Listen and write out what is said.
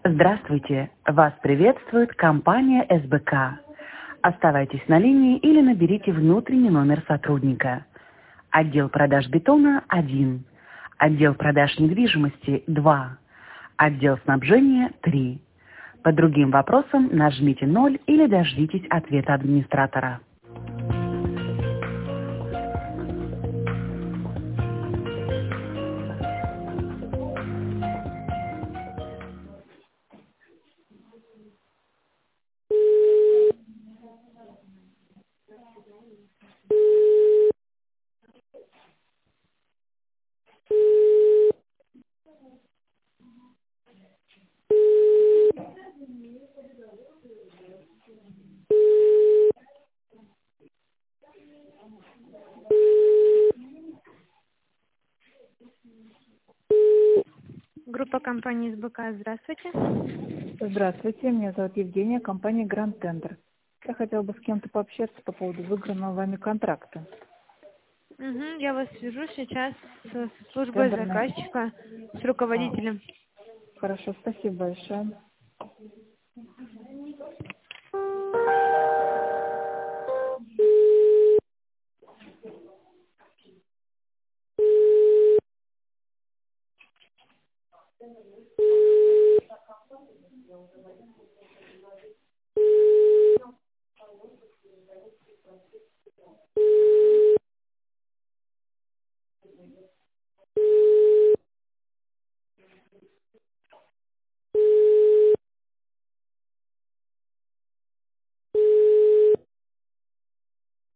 Здравствуйте! Вас приветствует компания СБК. Оставайтесь на линии или наберите внутренний номер сотрудника. Отдел продаж бетона 1, отдел продаж недвижимости 2, отдел снабжения 3. По другим вопросам нажмите 0 или дождитесь ответа администратора. Группа компании СБК, здравствуйте. Здравствуйте, меня зовут Евгения, компания Grand Tender. Я хотела бы с кем-то пообщаться по поводу выигранного вами контракта. Я вас свяжу сейчас с службой Тендерный. заказчика, с руководителем. Хорошо, спасибо большое.